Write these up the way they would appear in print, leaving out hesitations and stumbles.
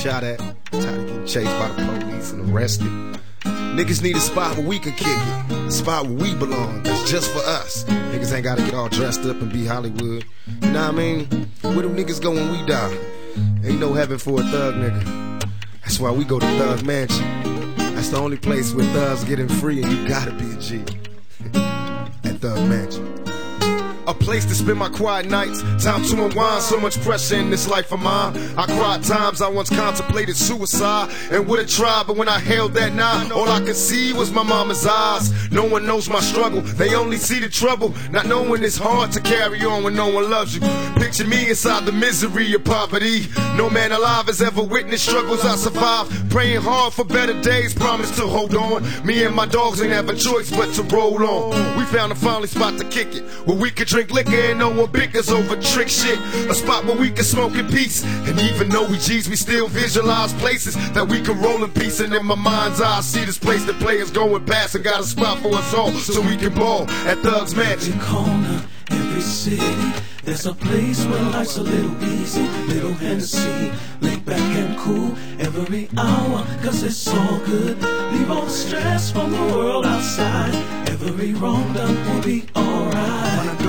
shot at, tired of getting chased by the police and arrested. Niggas need a spot where we can kick it, a spot where we belong, that's just for us. Niggas ain't gotta get all dressed up and be Hollywood. You know what I mean? Where them niggas go when we die? Ain't no heaven for a thug nigga. That's why we go to Thug Mansion. That's the only place where thugs getting free and you gotta be a G. At Thug Mansion. A place to spend my quiet nights, time to unwind, so much pressure in this life of mine. I cried times I once contemplated suicide and would have tried, but when I held that knife, all I could see was my mama's eyes. No one knows my struggle, they only see the trouble, not knowing it's hard to carry on when no one loves you. Picture me inside the misery of poverty. No man alive has ever witnessed struggles I survived, praying hard for better days, promise to hold on. Me and my dogs ain't have a choice but to roll on. We found a finally spot to kick it, where we could drink liquor and no one bickers over trick shit. A spot where we can smoke in peace, and even though we G's, we still visualize places that we can roll in peace. And in my mind's eye, I see this place that players going past and got a spot for us all, so we can ball at Thug's Mansion. Every corner, every city, there's a place where life's a little easy, little Hennessy, laid back and cool every hour, cause it's all good. Leave all the stress from the world outside, every wrong done will be alright.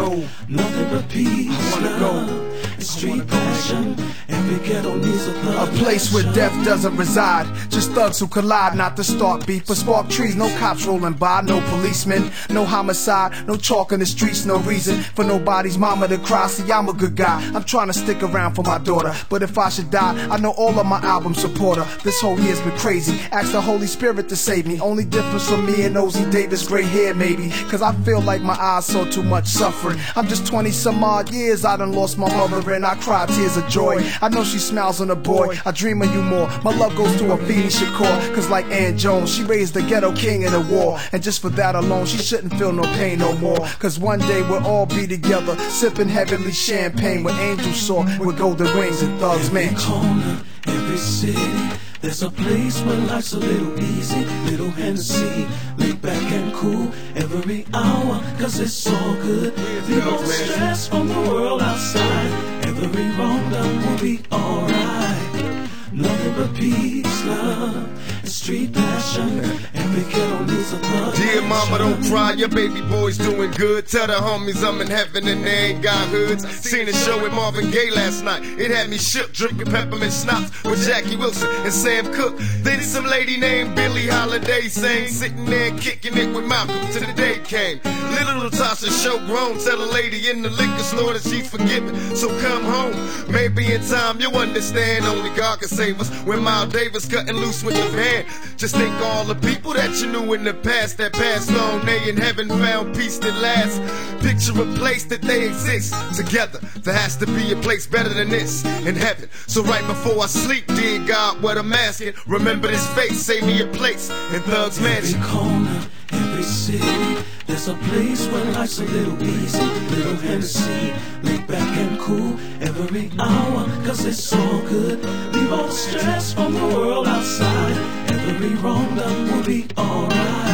Nothing but peace, love, and street passion. Every ghetto needs a thug. A place where death doesn't reside, just thugs who collide, not to start beef but spark trees. No cops rolling by, no policemen, no homicide, no chalk in the streets, no reason for nobody's mama to cry. See, I'm a good guy, I'm trying to stick around for my daughter, but if I should die, I know all of my album support her. This whole year's been crazy, ask the Holy Spirit to save me. Only difference from me and Ozzy Davis, gray hair maybe, cause I feel like my eyes saw too much suffering. I'm just 20 some odd years, I done lost my mother and I cry tears of joy. I know she smiles on a boy, I dream of you more. My love goes to Afeni Shakur, cause like Ann Jones, she raised the ghetto king in the war. And just for that alone, she shouldn't feel no pain no more, cause one day we'll all be together, sipping heavenly champagne with angels soar with golden wings and Thug's Mansion. Every corner, every city, there's a place where life's a little easy, little Hennessy, laid back and cool every hour, cause it's all good. Leave all the stress from the world outside, every wrong done will be alright. Nothing but peace, love, and street passion. Every ghetto needs a thug. Dear mama, don't cry, your baby boy's doing good. Tell the homies I'm in heaven and they ain't got hoods. Seen a show with Marvin Gaye last night, it had me shook, drinking peppermint schnapps with Jackie Wilson and Sam Cooke. Then some lady named Billie Holiday sang, sitting there kicking it with Malcolm till the day came. Little Natasha show grown, tell the lady in the liquor store that she's forgiven, so come home. Maybe in time you'll understand, only God can save us. When Miles Davis cutting loose with the band, just think all the people that you knew in the past that passed on, they in heaven found peace that lasts. Picture a place that they exist together. There has to be a place better than this in heaven. So right before I sleep, dear God, what I'm asking, remember this face, save me a place in Thug's Mansion. Every corner, every city, there's a place where life's a little easy, little Hennessy, laid back and cool every hour, cause it's all good. Leave all the stress from the world outside, every wrong done will be alright.